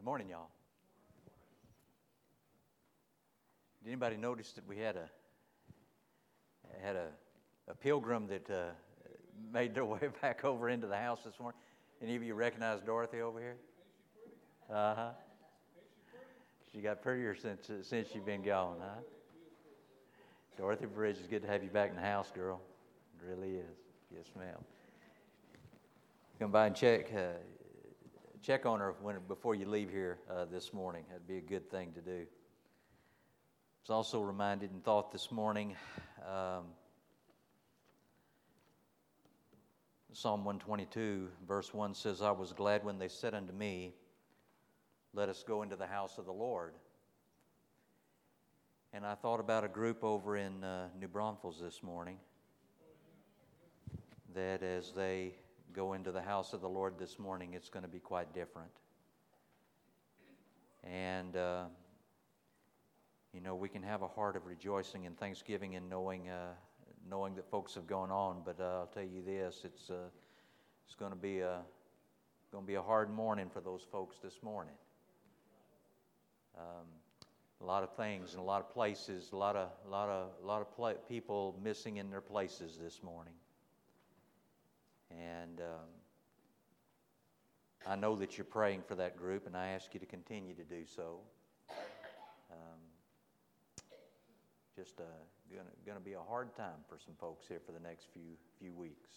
Morning, y'all. Did anybody notice that we had a pilgrim that made their way back over into the house this morning? Any of you recognize Dorothy over here? Uh-huh. She got prettier since she's been gone, huh? Dorothy Bridge, it's good to have you back in the house, girl. It really is. Yes, ma'am. Come by and check on her before you leave here this morning. That'd be a good thing to do. I was also reminded and thought this morning, Psalm 122, verse 1 says, I was glad when they said unto me, let us go into the house of the Lord. And I thought about a group over in New Braunfels this morning, that as they go into the house of the Lord this morning, it's going to be quite different. And, we can have a heart of rejoicing and thanksgiving and knowing that folks have gone on. But I'll tell you this, it's going to be a hard morning for those folks this morning. A lot of things in a lot of places, a lot of people missing in their places this morning. And I know that you're praying for that group, and I ask you to continue to do so. Just going to be a hard time for some folks here for the next few weeks.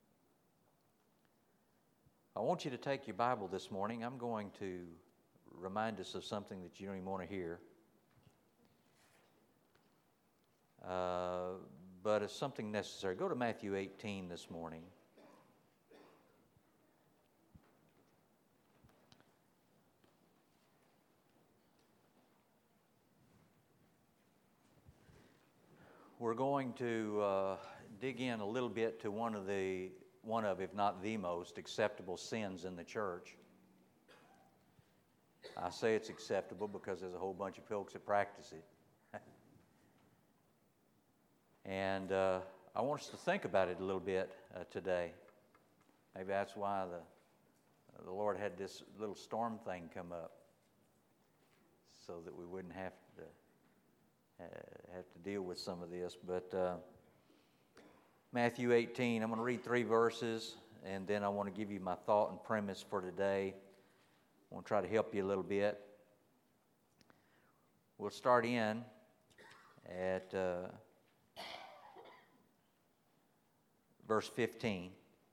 I want you to take your Bible this morning. I'm going to remind us of something that you don't even want to hear. But it's something necessary. Go to Matthew 18 this morning. We're going to dig in a little bit to one of, if not the most acceptable sins in the church. I say it's acceptable because there's a whole bunch of folks that practice it. And I want us to think about it a little bit today. Maybe that's why the Lord had this little storm thing come up, so that we wouldn't have to deal with some of this. But Matthew 18, I'm going to read 3 verses, and then I want to give you my thought and premise for today. I want to try to help you a little bit. We'll start in at verse 15.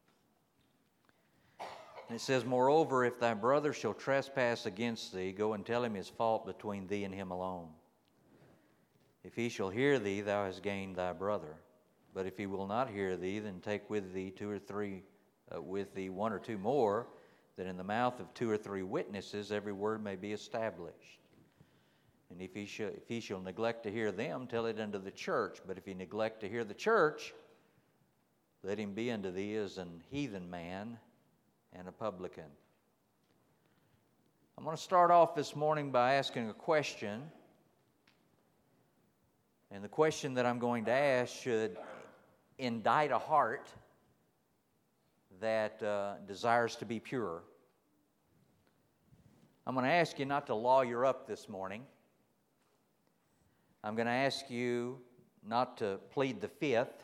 And it says, Moreover, if thy brother shall trespass against thee, go and tell him his fault between thee and him alone. If he shall hear thee, thou hast gained thy brother. But if he will not hear thee, then take with thee 2 or 3, with thee 1 or 2 more, that in the mouth of 2 or 3 witnesses every word may be established. And if he shall neglect to hear them, tell it unto the church. But if he neglect to hear the church, let him be unto thee as an heathen man and a publican. I'm going to start off this morning by asking a question. And the question that I'm going to ask should indict a heart that desires to be pure. I'm going to ask you not to lawyer up this morning. I'm going to ask you not to plead the fifth,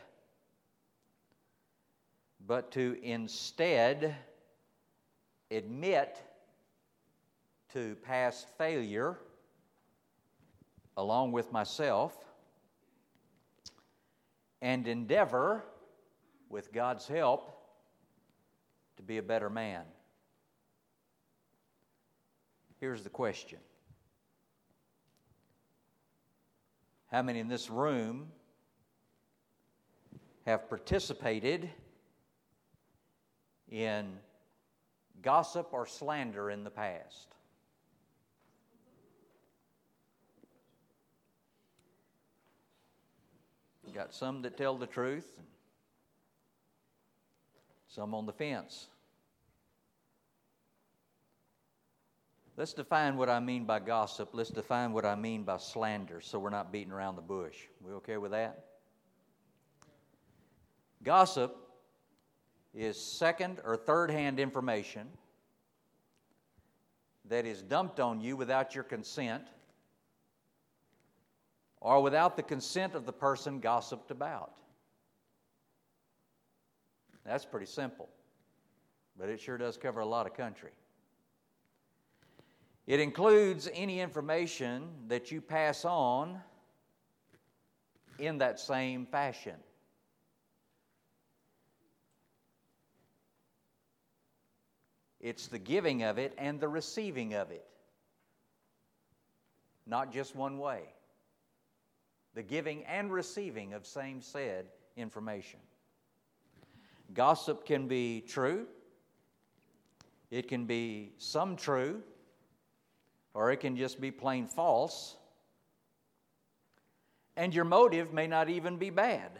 but to instead admit to past failure along with myself, and endeavor, with God's help, to be a better man. Here's the question. How many in this room have participated in gossip or slander in the past? You got some that tell the truth, and some on the fence. Let's define what I mean by gossip. Let's define what I mean by slander, so we're not beating around the bush. We okay with that? Gossip is second or third-hand information that is dumped on you without your consent or without the consent of the person gossiped about. That's pretty simple, but it sure does cover a lot of country. It includes any information that you pass on in that same fashion. It's the giving of it and the receiving of it. Not just one way. The giving and receiving of same said information. Gossip can be true. It can be some true. Or it can just be plain false. And your motive may not even be bad.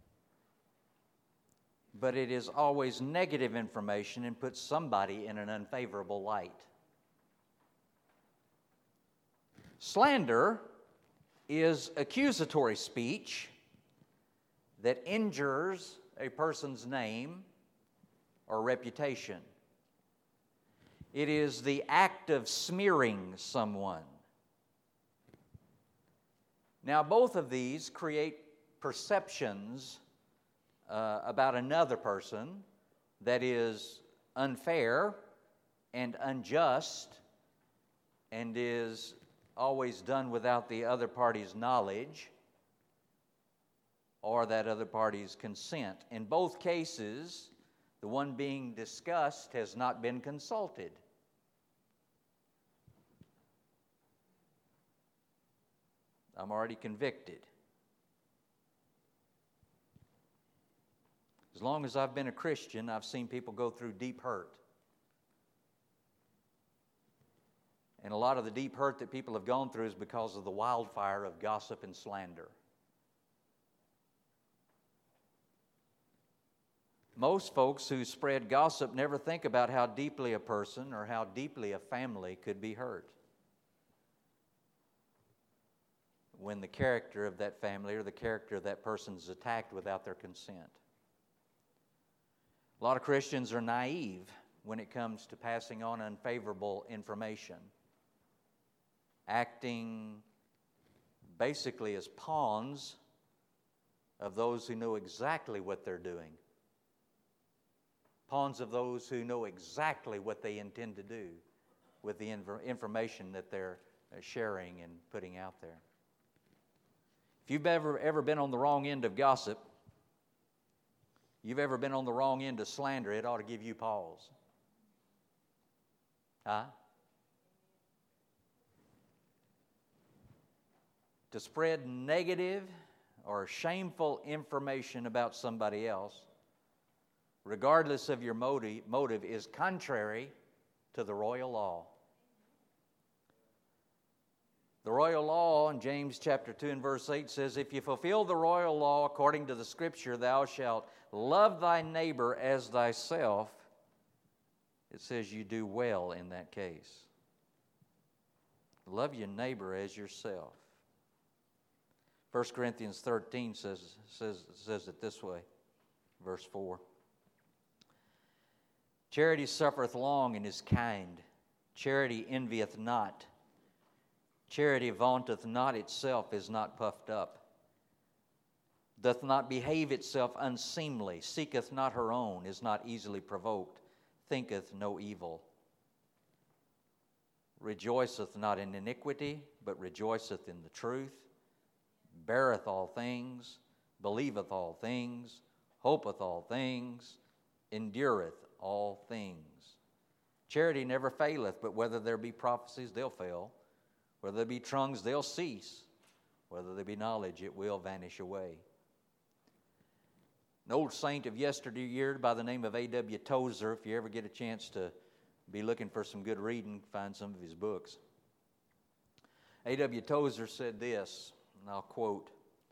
But it is always negative information and puts somebody in an unfavorable light. Slander is accusatory speech that injures a person's name or reputation. It is the act of smearing someone. Now, both of these create perceptions about another person that is unfair and unjust and is always done without the other party's knowledge or that other party's consent. In both cases, the one being discussed has not been consulted. I'm already convicted. As long as I've been a Christian, I've seen people go through deep hurt. And a lot of the deep hurt that people have gone through is because of the wildfire of gossip and slander. Most folks who spread gossip never think about how deeply a person or how deeply a family could be hurt when the character of that family or the character of that person is attacked without their consent. A lot of Christians are naive when it comes to passing on unfavorable information, acting basically as pawns of those who know exactly what they're doing, pawns of those who know exactly what they intend to do with the information that they're sharing and putting out there. If you've ever been on the wrong end of gossip, you've ever been on the wrong end of slander, it ought to give you pause. Huh? To spread negative or shameful information about somebody else, regardless of your motive, is contrary to the royal law. The royal law in James chapter 2 and verse 8 says, if you fulfill the royal law according to the Scripture, thou shalt love thy neighbor as thyself. It says you do well in that case. Love your neighbor as yourself. 1 Corinthians 13 says it this way, verse 4. Charity suffereth long and is kind. Charity envieth not. Charity vaunteth not itself, is not puffed up, doth not behave itself unseemly, seeketh not her own, is not easily provoked, thinketh no evil, rejoiceth not in iniquity, but rejoiceth in the truth, beareth all things, believeth all things, hopeth all things, endureth all things. Charity never faileth, but whether there be prophecies, they'll fail. Whether there be tongues, they'll cease. Whether there be knowledge, it will vanish away. An old saint of yesteryear by the name of A.W. Tozer, if you ever get a chance to be looking for some good reading, find some of his books. A.W. Tozer said this, and I'll quote,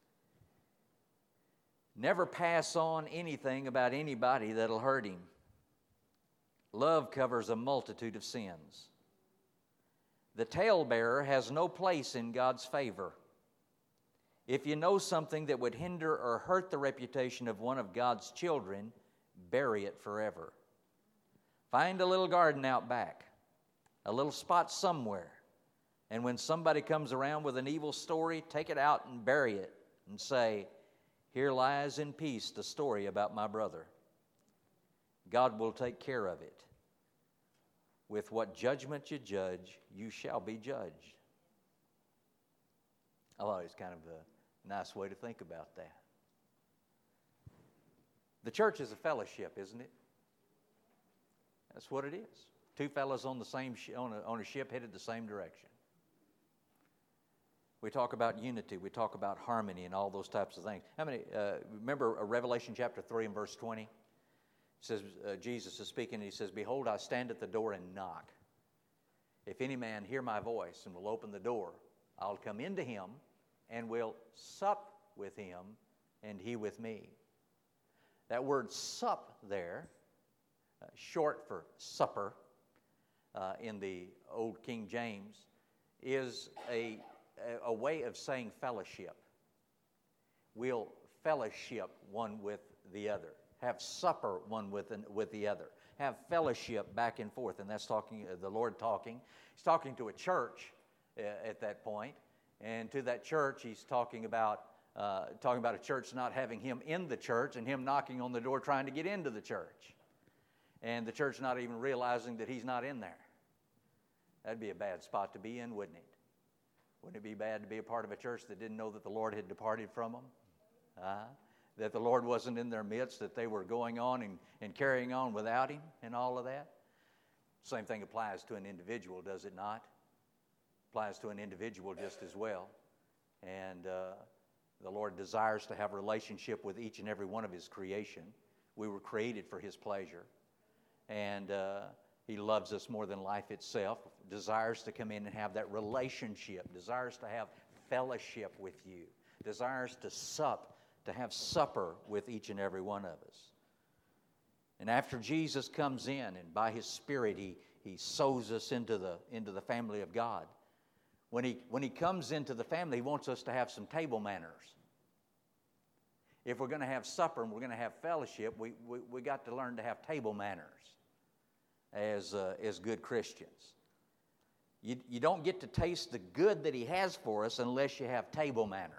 "Never pass on anything about anybody that'll hurt him. Love covers a multitude of sins. The talebearer has no place in God's favor. If you know something that would hinder or hurt the reputation of one of God's children, bury it forever. Find a little garden out back. a little spot somewhere. And when somebody comes around with an evil story, take it out and bury it and say, here lies in peace the story about my brother. God will take care of it. With what judgment you judge, you shall be judged. I thought it was kind of a nice way to think about that. The church is a fellowship, isn't it? That's what it is. Two fellows on the same on a ship headed the same direction. We talk about unity. We talk about harmony and all those types of things. How many remember Revelation chapter 3 and verse 20? It says, Jesus is speaking and he says, behold, I stand at the door and knock. If any man hear my voice and will open the door, I'll come into him and will sup with him and he with me. That word sup there, short for supper in the old King James, is a way of saying fellowship. We'll fellowship one with the other. Have supper one with the other. Have fellowship back and forth. And that's talking, the Lord talking. He's talking to a church at that point. And to that church, he's talking about a church not having him in the church and him knocking on the door trying to get into the church. And the church not even realizing that he's not in there. That'd be a bad spot to be in, wouldn't it? Wouldn't it be bad to be a part of a church that didn't know that the Lord had departed from them? That the Lord wasn't in their midst, that they were going on and carrying on without him and all of that? Same thing applies to an individual, does it not? Applies to an individual just as well. And the Lord desires to have a relationship with each and every one of his creation. We were created for his pleasure. And he loves us more than life itself, desires to come in and have that relationship, desires to have fellowship with you, desires to have supper with each and every one of us. And after Jesus comes in and by his Spirit he sows us into the family of God, when he comes into the family, he wants us to have some table manners. If we're going to have supper and we're going to have fellowship, we got to learn to have table manners as good Christians. You don't get to taste the good that he has for us unless you have table manners.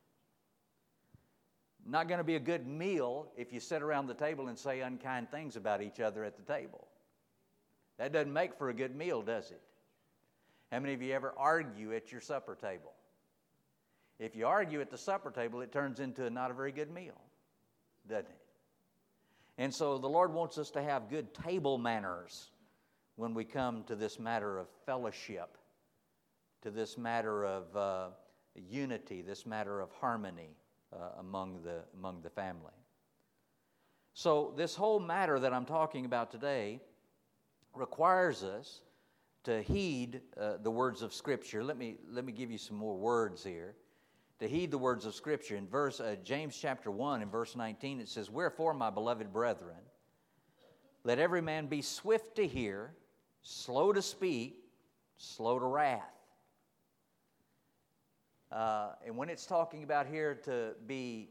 Not going to be a good meal if you sit around the table and say unkind things about each other at the table. That doesn't make for a good meal, does it? How many of you ever argue at your supper table? If you argue at the supper table, it turns into not a very good meal, doesn't it? And so the Lord wants us to have good table manners when we come to this matter of fellowship, to this matter of unity, this matter of harmony among the family. So this whole matter that I'm talking about today requires us to heed the words of Scripture. Let me give you some more words here. To heed the words of Scripture. In James chapter 1 and verse 19, it says, wherefore, my beloved brethren, let every man be swift to hear, slow to speak, slow to wrath. And when it's talking about here to be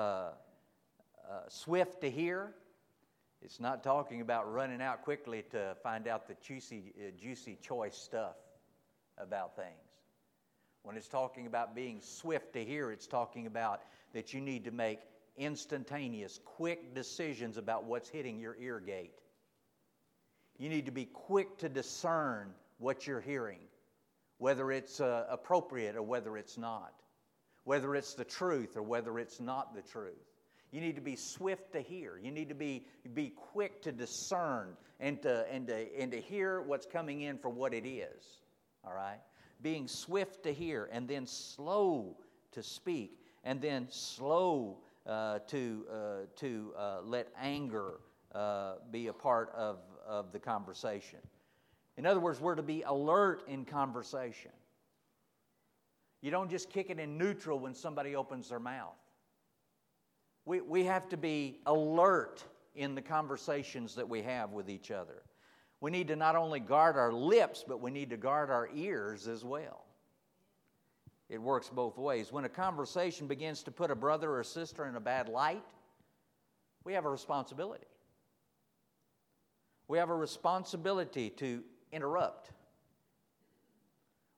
swift to hear, it's not talking about running out quickly to find out the juicy, choice stuff about things. When it's talking about being swift to hear, it's talking about that you need to make instantaneous, quick decisions about what's hitting your ear gate. You need to be quick to discern what you're hearing, whether it's appropriate or whether it's not, whether it's the truth or whether it's not the truth. You need to be swift to hear. You need to be quick to discern and to hear what's coming in for what it is. All right? Being swift to hear and then slow to speak and then slow to let anger be a part of the conversation. In other words, we're to be alert in conversation. You don't just kick it in neutral when somebody opens their mouth. We have to be alert in the conversations that we have with each other. We need to not only guard our lips, but we need to guard our ears as well. It works both ways. When a conversation begins to put a brother or sister in a bad light, we have a responsibility. We have a responsibility to interrupt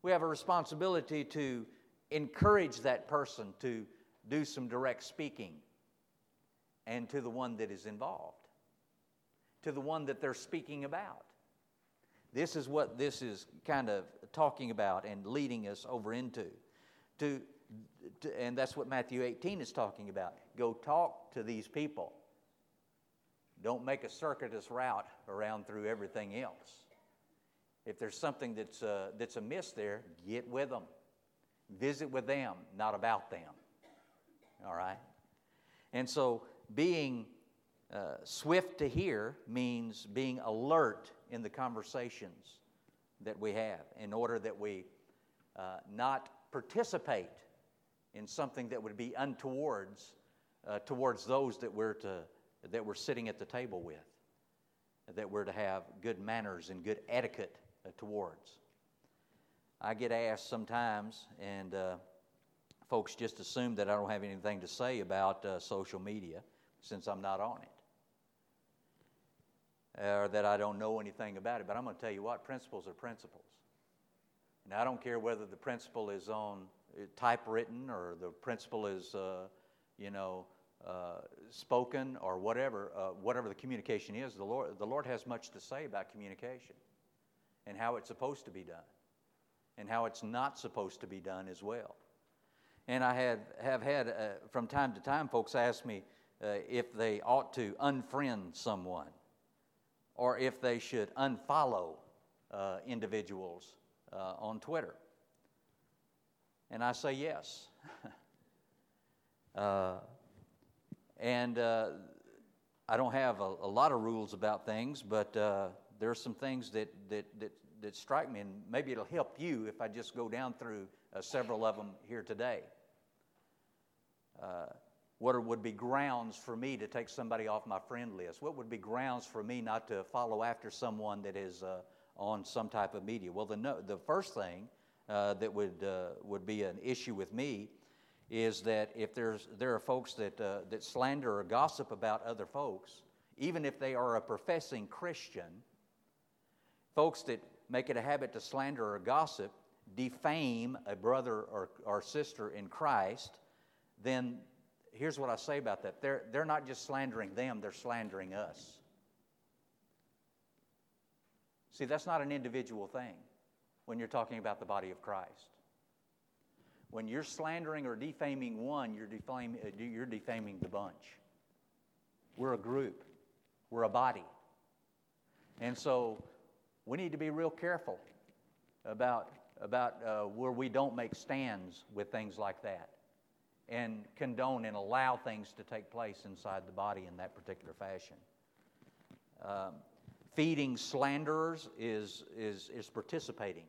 We have a responsibility to encourage that person to do some direct speaking, and to the one that is involved, to the one that they're speaking about. This is what this is kind of talking about and leading us over into. And that's what Matthew 18 is talking about. Go talk to these people. Don't make a circuitous route around through everything else. If there's something that's amiss there, get with them. Visit with them, not about them. All right? And so being swift to hear means being alert in the conversations that we have, in order that we not participate in something that would be untowards towards those that we're sitting at the table with, that we're to have good manners and good etiquette towards. I get asked sometimes, and folks just assume that I don't have anything to say about social media since I'm not on it, or that I don't know anything about it. But I'm going to tell you what, principles are principles. And I don't care whether the principle is on typewritten or the principle is, spoken or whatever the communication is. The Lord has much to say about communication and how it's supposed to be done and how it's not supposed to be done as well. And I have had, from time to time, folks ask me if they ought to unfriend someone or if they should unfollow individuals on Twitter. And I say yes. And I don't have a lot of rules about things, but there are some things that strike me, and maybe it'll help you if I just go down through several of them here today. What would be grounds for me to take somebody off my friend list? What would be grounds for me not to follow after someone that is on some type of media? Well, the first thing that would be an issue with me is that if there are folks that slander or gossip about other folks, even if they are a professing Christian, folks that make it a habit to slander or gossip, defame a brother or sister in Christ, then here's what I say about that. They're not just slandering them, they're slandering us. See, that's not an individual thing when you're talking about the body of Christ. When you're slandering or defaming one, you're defaming the bunch. We're a group. We're a body. And so we need to be real careful about where we don't make stands with things like that and condone and allow things to take place inside the body in that particular fashion. Feeding slanderers is participating.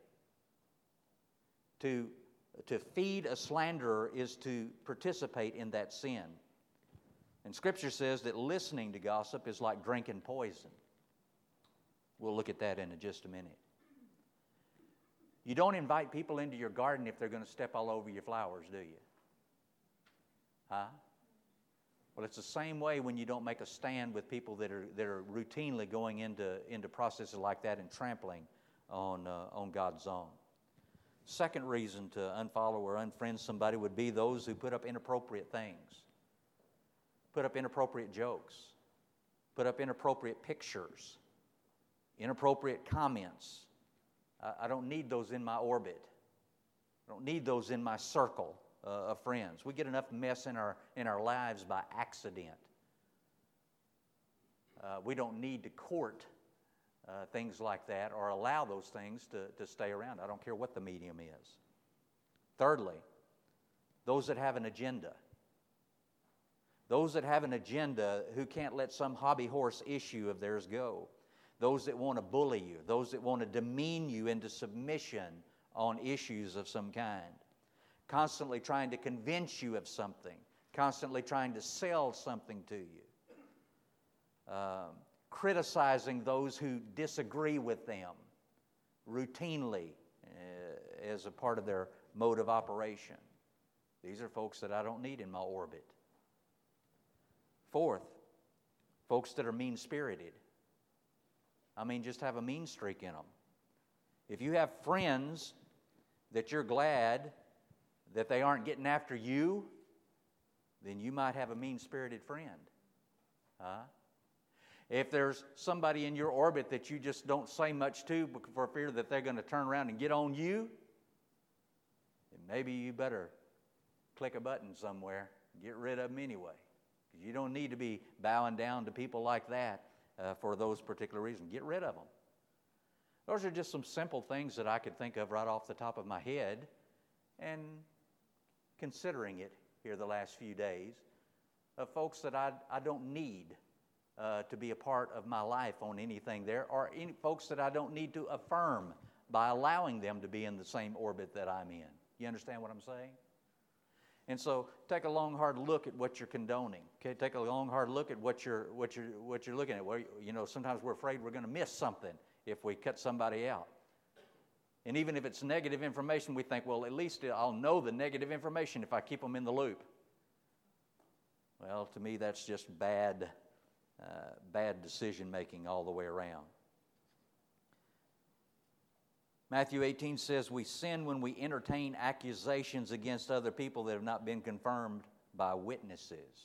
To feed a slanderer is to participate in that sin. And Scripture says that listening to gossip is like drinking poison. We'll look at that in just a minute. You don't invite people into your garden if they're going to step all over your flowers, do you? Huh? Well, it's the same way when you don't make a stand with people that are routinely going into processes like that and trampling on God's own. Second reason to unfollow or unfriend somebody would be those who put up inappropriate things, put up inappropriate jokes, put up inappropriate pictures, inappropriate comments. I don't need those in my orbit. I don't need those in my circle of friends. We get enough mess in our lives by accident. We don't need to court things like that or allow those things to stay around. I don't care what the medium is. Thirdly, those that have an agenda. Those that have an agenda who can't let some hobby horse issue of theirs go. Those that want to bully you. Those that want to demean you into submission on issues of some kind. Constantly trying to convince you of something. Constantly trying to sell something to you. Criticizing those who disagree with them routinely as a part of their mode of operation. These are folks that I don't need in my orbit. Fourth, folks that are mean-spirited. I mean, just have a mean streak in them. If you have friends that you're glad that they aren't getting after you, then you might have a mean-spirited friend. Huh? If there's somebody in your orbit that you just don't say much to for fear that they're going to turn around and get on you, then maybe you better click a button somewhere and get rid of them anyway. Because you don't need to be bowing down to people like that for those particular reasons. Get rid of them. Those are just some simple things that I could think of right off the top of my head, and considering it here the last few days, of folks that I don't need to be a part of my life on anything there, or any folks that I don't need to affirm by allowing them to be in the same orbit that I'm in. You understand what I'm saying? And so take a long, hard look at what you're condoning. Okay, take a long, hard look at what you're looking at. Well, sometimes we're afraid we're going to miss something if we cut somebody out. And even if it's negative information, we think, well, at least I'll know the negative information if I keep them in the loop. Well, to me, that's just bad decision-making all the way around. Matthew 18 says, we sin when we entertain accusations against other people that have not been confirmed by witnesses.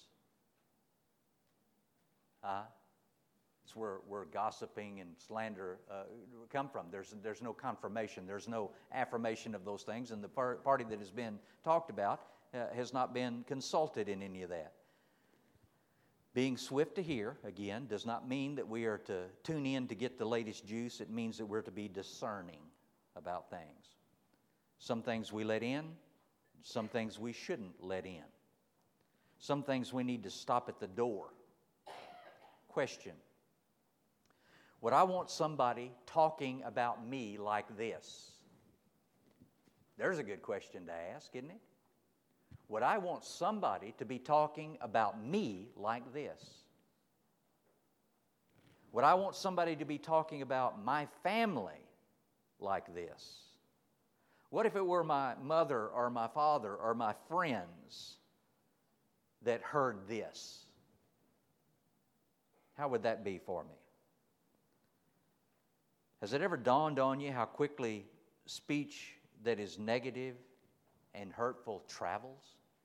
It's where gossiping and slander come from. There's no confirmation. There's no affirmation of those things. And the party that has been talked about has not been consulted in any of that. Being swift to hear, again, does not mean that we are to tune in to get the latest juice. It means that we're to be discerning about things. Some things we let in, some things we shouldn't let in. Some things we need to stop at the door. Question. Would I want somebody talking about me like this? There's a good question to ask, isn't it? Would I want somebody to be talking about me like this? Would I want somebody to be talking about my family like this? What if it were my mother or my father or my friends that heard this? How would that be for me? Has it ever dawned on you how quickly speech that is negative and hurtful travels?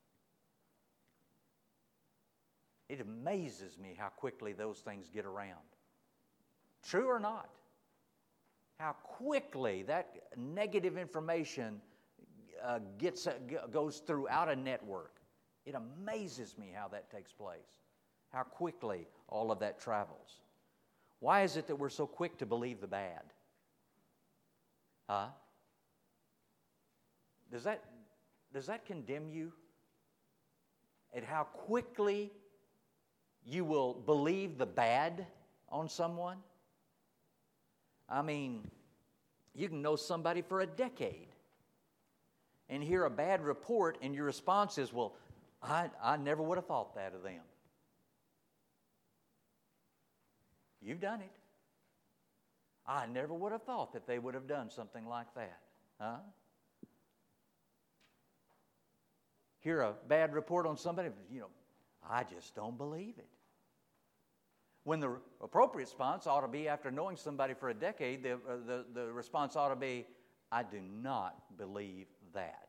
It amazes me how quickly those things get around. True or not? How quickly that negative information goes throughout a network. It amazes me how that takes place. How quickly all of that travels. Why is it that we're so quick to believe the bad? Does that condemn you? At how quickly you will believe the bad on someone? I mean, you can know somebody for a decade and hear a bad report, and your response is, well, I never would have thought that of them. You've done it. I never would have thought that they would have done something like that. Hear a bad report on somebody, I just don't believe it. When the appropriate response ought to be, after knowing somebody for a decade, the response ought to be, I do not believe that.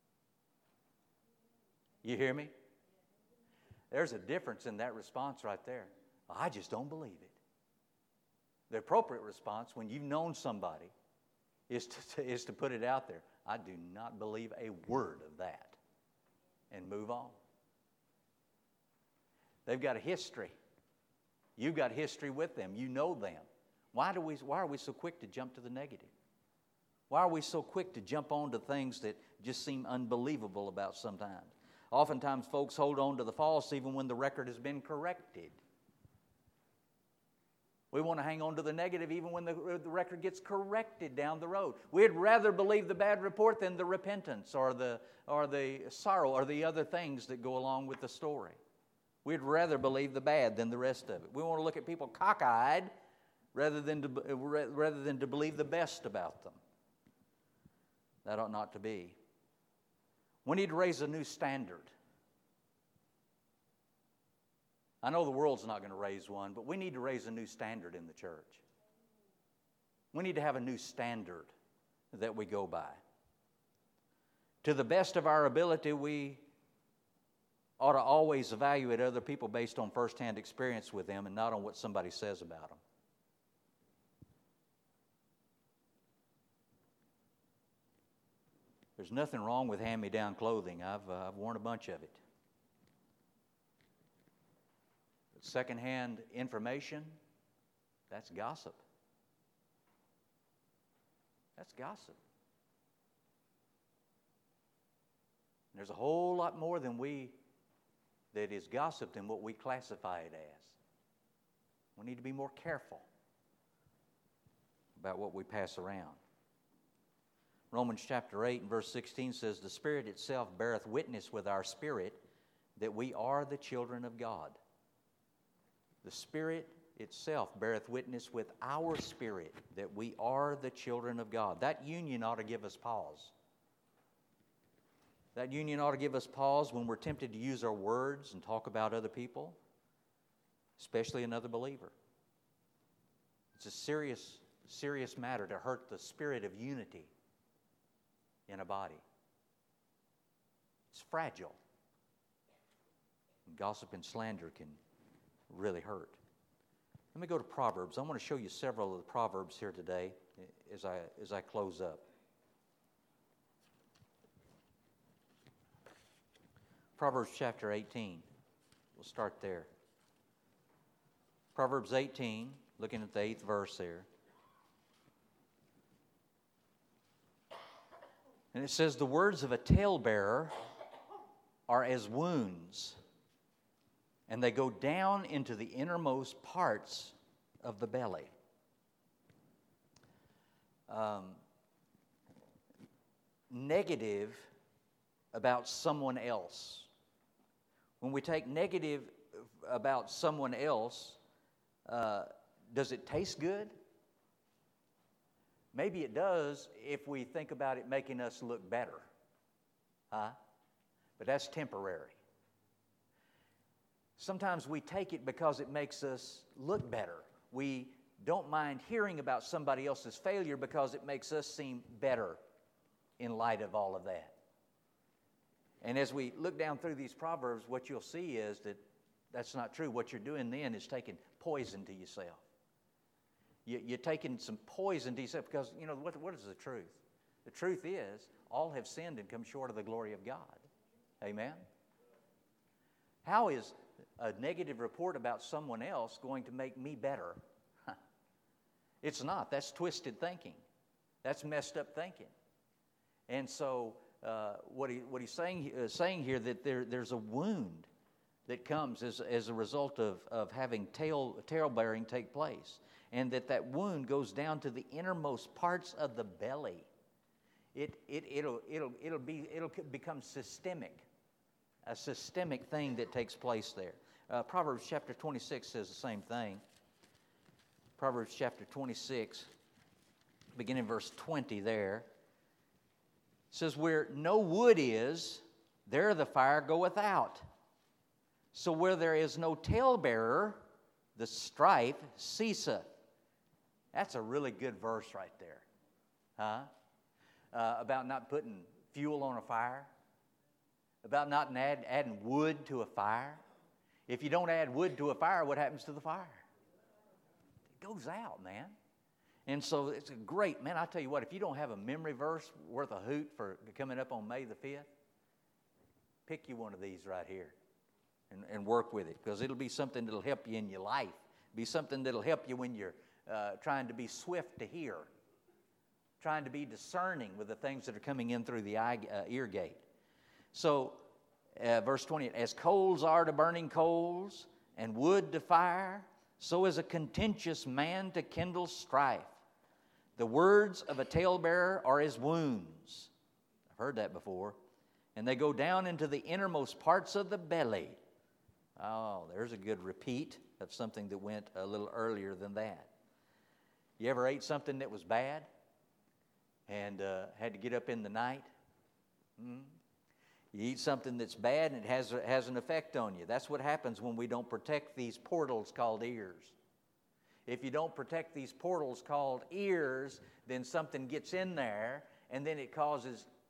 You hear me? There's a difference in that response right there. I just don't believe it. The appropriate response when you've known somebody is to put it out there. I do not believe a word of that. And move on. They've got a history. You've got history with them. You know them. Why are we so quick to jump to the negative? Why are we so quick to jump on to things that just seem unbelievable about sometimes? Oftentimes folks hold on to the false even when the record has been corrected. We want to hang on to the negative even when the record gets corrected down the road. We'd rather believe the bad report than the repentance or the sorrow or the other things that go along with the story. We'd rather believe the bad than the rest of it. We want to look at people cockeyed rather than to believe the best about them. That ought not to be. We need to raise a new standard. I know the world's not going to raise one, but we need to raise a new standard in the church. We need to have a new standard that we go by. To the best of our ability, we ought to always evaluate other people based on firsthand experience with them and not on what somebody says about them. There's nothing wrong with hand-me-down clothing. I've worn a bunch of it. But secondhand information, that's gossip. That's gossip. There's a whole lot more that is gossip than what we classify it as. We need to be more careful about what we pass around. Romans chapter 8 and verse 16 says, "The Spirit itself beareth witness with our spirit that we are the children of God." The Spirit itself beareth witness with our spirit that we are the children of God. That union ought to give us pause. That union ought to give us pause when we're tempted to use our words and talk about other people, especially another believer. It's a serious, serious matter to hurt the spirit of unity in a body. It's fragile. And gossip and slander can really hurt. Let me go to Proverbs. I want to show you several of the Proverbs here today as I close up. Proverbs chapter 18. We'll start there. Proverbs 18, looking at the 8th verse there. And it says, "The words of a talebearer are as wounds, and they go down into the innermost parts of the belly." Negative about someone else. When we take negative about someone else, does it taste good? Maybe it does if we think about it making us look better. But that's temporary. Sometimes we take it because it makes us look better. We don't mind hearing about somebody else's failure because it makes us seem better in light of all of that. And as we look down through these Proverbs, what you'll see is that that's not true. What you're doing then is taking poison to yourself. You're taking some poison to yourself because, you know, what is the truth? The truth is, all have sinned and come short of the glory of God. Amen? How is a negative report about someone else going to make me better? It's not. That's twisted thinking. That's messed up thinking. And so what he's saying here, that there's a wound that comes as a result of having tale-bearing take place, and that wound goes down to the innermost parts of the belly. It'll become systemic, a systemic thing that takes place there. Proverbs chapter 26 says the same thing. Proverbs chapter 26, beginning verse 20 there, says, "Where no wood is, there the fire goeth out. So where there is no talebearer, the strife ceaseth." That's a really good verse right there. About not putting fuel on a fire. About not adding wood to a fire. If you don't add wood to a fire, what happens to the fire? It goes out, man. And so it's a great, man, I tell you what, if you don't have a memory verse worth a hoot for coming up on May the 5th, pick you one of these right here and work with it, because it'll be something that'll help you in your life. Be something that'll help you when you're trying to be swift to hear, trying to be discerning with the things that are coming in through the ear gate. So, verse 20, "As coals are to burning coals, and wood to fire, so is a contentious man to kindle strife. The words of a talebearer are as wounds." I've heard that before. "And they go down into the innermost parts of the belly." Oh, there's a good repeat of something that went a little earlier than that. You ever ate something that was bad and had to get up in the night? You eat something that's bad and it has an effect on you. That's what happens when we don't protect these portals called ears. If you don't protect these portals called ears, then something gets in there and then it causes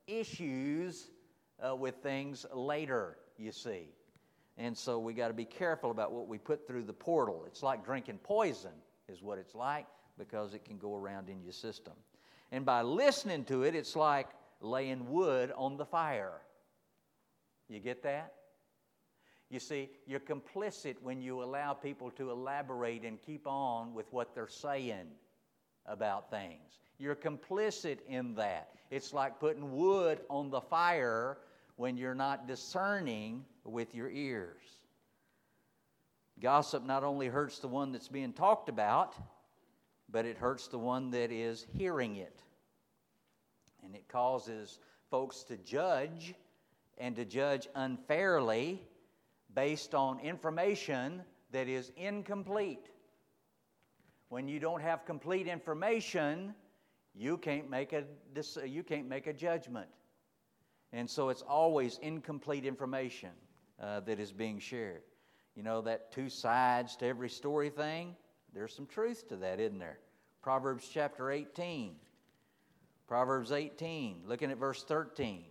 issues with things later, you see. And so we got to be careful about what we put through the portal. It's like drinking poison is what it's like, because it can go around in your system. And by listening to it, it's like laying wood on the fire. You get that? You see, you're complicit when you allow people to elaborate and keep on with what they're saying about things. You're complicit in that. It's like putting wood on the fire when you're not discerning with your ears. Gossip not only hurts the one that's being talked about, but it hurts the one that is hearing it. And it causes folks to judge, and to judge unfairly based on information that is incomplete. When you don't have complete information, you can't make a judgment. And so it's always incomplete information that is being shared. You know, that two sides to every story thing? There's some truth to that, isn't there? Proverbs chapter 18. Proverbs 18, looking at verse 13.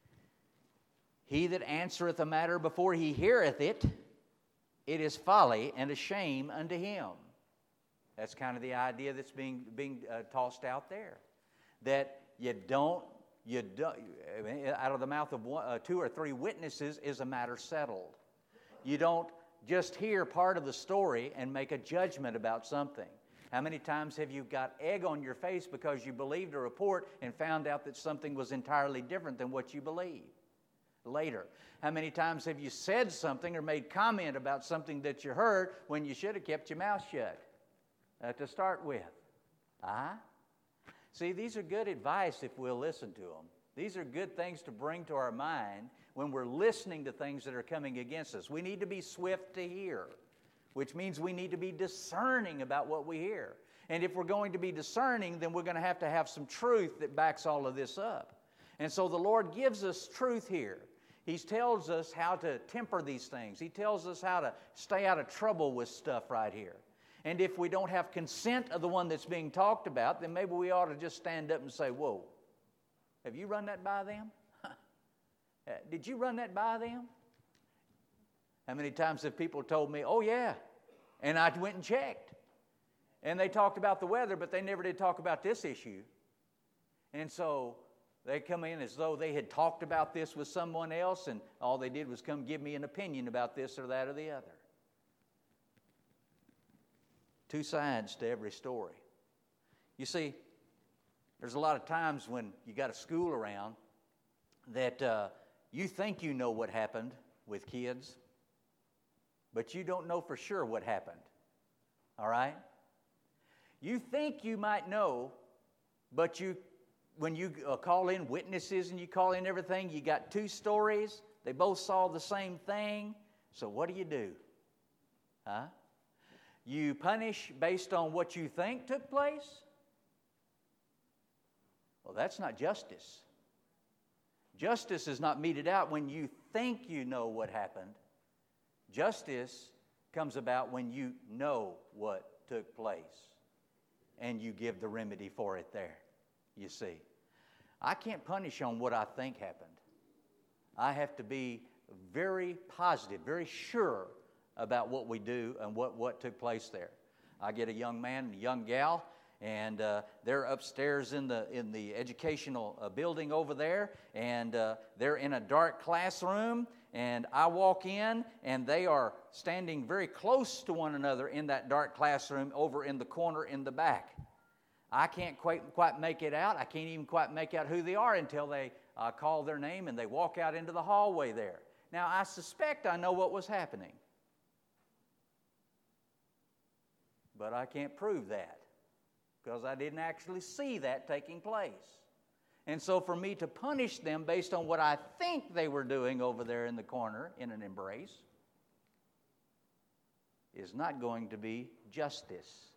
He that answereth a matter before he heareth it, it is folly and a shame unto him. That's kind of the idea that's being tossed out there. That you don't, out of the mouth of two or three witnesses is a matter settled. You don't just hear part of the story and make a judgment about something. How many times have you got egg on your face because you believed a report and found out that something was entirely different than what you believed later? How many times have you said something or made comment about something that you heard when you should have kept your mouth shut to start with? See, these are good advice if we'll listen to them. These are good things to bring to our mind when we're listening to things that are coming against us. We need to be swift to hear, which means we need to be discerning about what we hear. And if we're going to be discerning, then we're going to have some truth that backs all of this up. And so the Lord gives us truth here. He tells us how to temper these things. He tells us how to stay out of trouble with stuff right here. And if we don't have consent of the one that's being talked about, then maybe we ought to just stand up and say, whoa, have you run that by them? Did you run that by them? How many times have people told me, oh yeah, and I went and checked. And they talked about the weather, but they never did talk about this issue. And so they come in as though they had talked about this with someone else, and all they did was come give me an opinion about this or that or the other. Two sides to every story. You see, there's a lot of times when you got a school around that you think you know what happened with kids, but you don't know for sure what happened. All right? You think you might know, but when you call in witnesses and you call in everything, you got two stories. They both saw the same thing. So what do? You punish based on what you think took place? Well, that's not justice. Justice is not meted out when you think you know what happened. Justice comes about when you know what took place and you give the remedy for it there, you see. I can't punish on what I think happened. I have to be very positive, very sure about what we do and what took place there. I get a young man and a young gal, and they're upstairs in the educational building over there, and they're in a dark classroom, and I walk in, and they are standing very close to one another in that dark classroom over in the corner in the back. I can't quite make it out. I can't even quite make out who they are until they call their name and they walk out into the hallway there. Now, I suspect I know what was happening, but I can't prove that because I didn't actually see that taking place. And so for me to punish them based on what I think they were doing over there in the corner in an embrace is not going to be justice.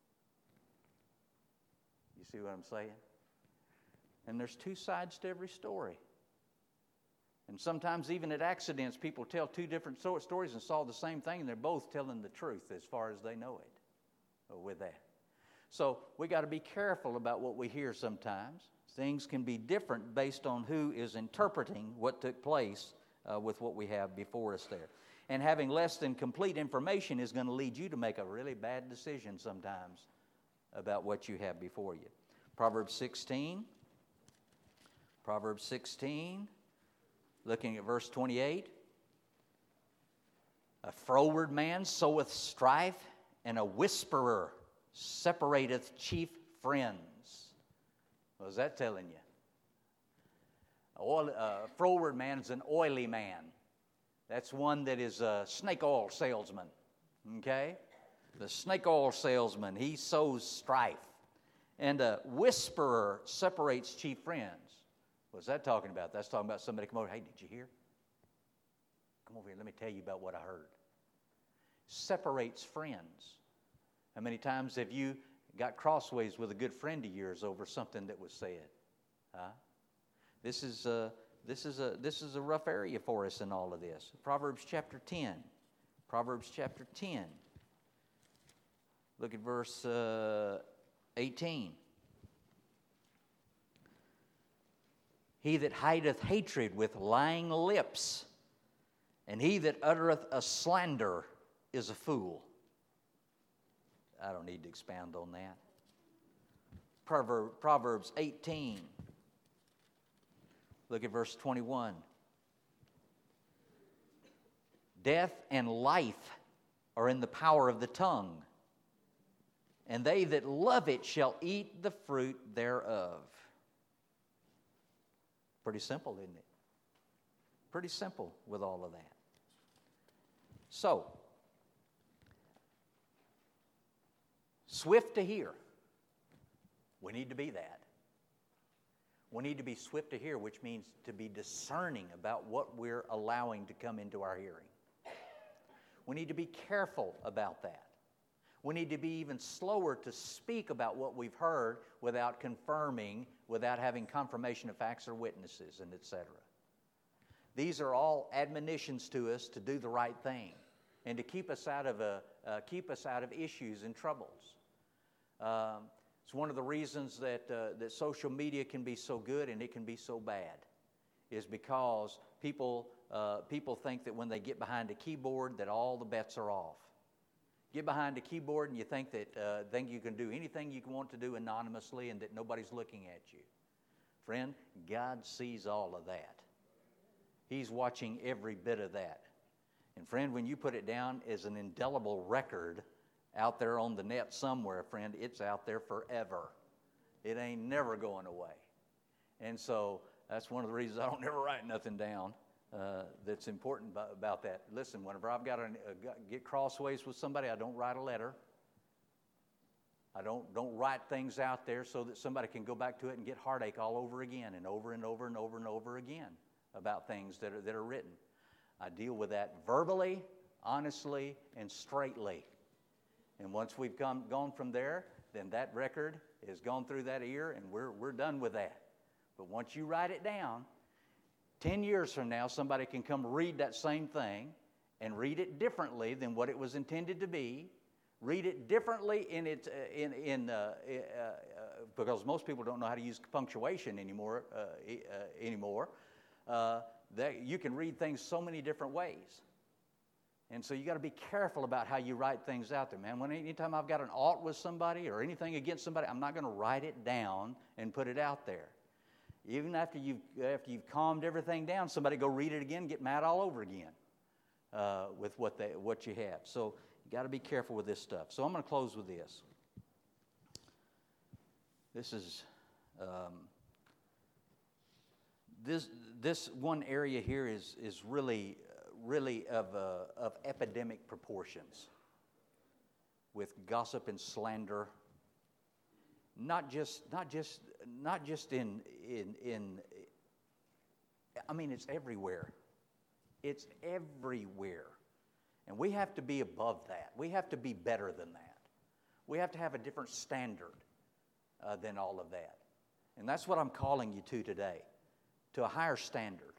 You see what I'm saying? And there's two sides to every story. And sometimes even at accidents, people tell two different stories and saw the same thing, and they're both telling the truth as far as they know it with that. So we got to be careful about what we hear sometimes. Things can be different based on who is interpreting what took place with what we have before us there. And having less than complete information is going to lead you to make a really bad decision sometimes about what you have before you. Proverbs 16, looking at verse 28. A froward man soweth strife, and a whisperer separateth chief friends. What is that telling you? A froward man is an oily man. That's one that is a snake oil salesman. Okay? The snake oil salesman, he sows strife. And a whisperer separates chief friends. What's that talking about? That's talking about somebody come over, hey, did you hear? Come over here, let me tell you about what I heard. Separates friends. How many times have you got crossways with a good friend of yours over something that was said? Huh? This is a rough area for us in all of this. Proverbs chapter 10. Look at verse 18. He that hideth hatred with lying lips, and he that uttereth a slander is a fool. I don't need to expound on that. Proverbs 18. Look at verse 21. Death and life are in the power of the tongue, and they that love it shall eat the fruit thereof. Pretty simple, isn't it? Pretty simple with all of that. So, swift to hear. We need to be that. We need to be swift to hear, which means to be discerning about what we're allowing to come into our hearing. We need to be careful about that. We need to be even slower to speak about what we've heard without confirming, without having confirmation of facts or witnesses, and etc. These are all admonitions to us to do the right thing and to keep us out of issues and troubles. It's one of the reasons that social media can be so good and it can be so bad, is because people think that when they get behind a keyboard that all the bets are off. Get behind a keyboard and you think you can do anything you want to do anonymously and that nobody's looking at you. Friend, God sees all of that. He's watching every bit of that. And friend, when you put it down as an indelible record out there on the net somewhere, friend, it's out there forever. It ain't never going away. And so that's one of the reasons I don't ever write nothing down that's important about that. Listen, whenever I've got to get crossways with somebody, I don't write a letter. I don't write things out there so that somebody can go back to it and get heartache all over again and over and over and over and over again about things that are written. I deal with that verbally, honestly, and straightly. And once we've gone from there, then that record has gone through that ear and we're done with that. But once you write it down, 10 years from now, somebody can come read that same thing and read it differently than what it was intended to be. Read it differently because most people don't know how to use punctuation anymore. You can read things so many different ways. And so you got to be careful about how you write things out there, man. Anytime I've got an alt with somebody or anything against somebody, I'm not going to write it down and put it out there. Even after you've calmed everything down, somebody go read it again, get mad all over again with what you have. So you got to be careful with this stuff. So I'm going to close with this. This is this one area here is really of epidemic proportions, with gossip and slander. Not just in I mean, it's everywhere. It's everywhere. And we have to be above that. We have to be better than that. We have to have a different standard than all of that. And that's what I'm calling you to today, to a higher standard,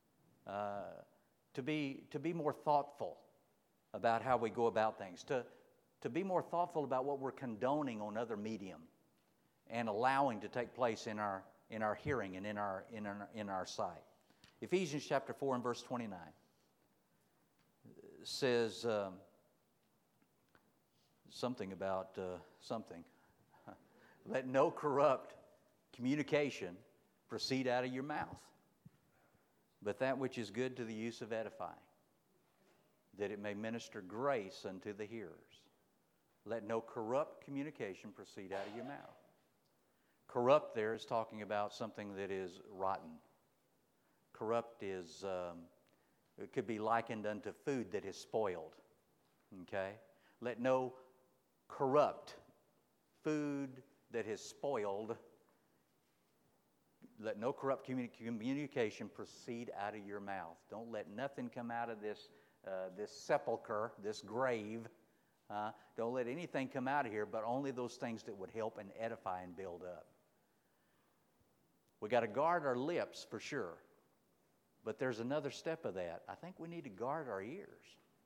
to be more thoughtful about how we go about things, to be more thoughtful about what we're condoning on other medium and allowing to take place in our hearing and in our sight. Ephesians chapter 4 and verse 29 says something about something. Let no corrupt communication proceed out of your mouth, but that which is good to the use of edifying, that it may minister grace unto the hearers. Let no corrupt communication proceed out of your mouth. Corrupt there is talking about something that is rotten. Corrupt is, it could be likened unto food that is spoiled. Okay? Let no corrupt food that is spoiled, let no corrupt communication proceed out of your mouth. Don't let nothing come out of this sepulcher, this grave. Don't let anything come out of here, but only those things that would help and edify and build up. We got to guard our lips for sure, but there's another step of that. I think we need to guard our ears.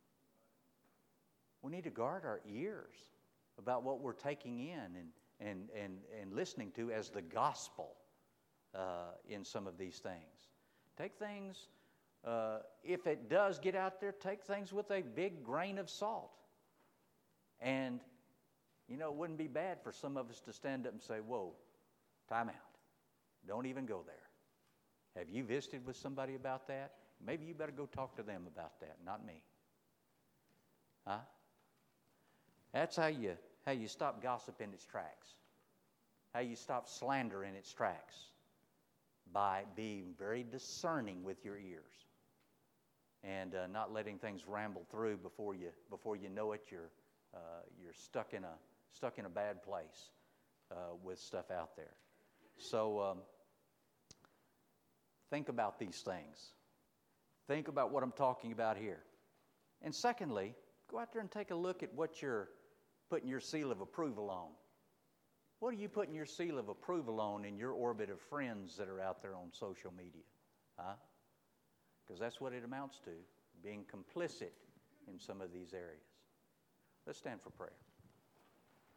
We need to guard our ears about what we're taking in and listening to as the gospel in some of these things. Take things, if it does get out there, take things with a big grain of salt. And, you know, it wouldn't be bad for some of us to stand up and say, whoa, time out. Don't even go there. Have you visited with somebody about that? Maybe you better go talk to them about that, not me. Huh? That's how you stop gossip in its tracks. How you stop slander in its tracks. By being very discerning with your ears. And not letting things ramble through before you know it. You're stuck in a bad place with stuff out there. So think about these things. Think about what I'm talking about here. And secondly, go out there and take a look at what you're putting your seal of approval on. What are you putting your seal of approval on in your orbit of friends that are out there on social media? Huh? Because that's what it amounts to, being complicit in some of these areas. Let's stand for prayer.